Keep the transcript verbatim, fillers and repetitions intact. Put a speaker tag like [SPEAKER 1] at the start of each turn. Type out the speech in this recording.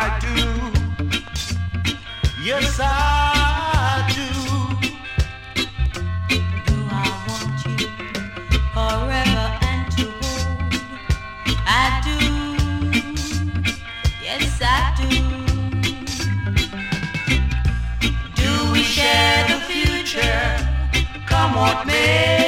[SPEAKER 1] I do. Yes, I do.
[SPEAKER 2] Do I want you forever and to hold? I do. Yes, I do. Do we share the future? Come what may.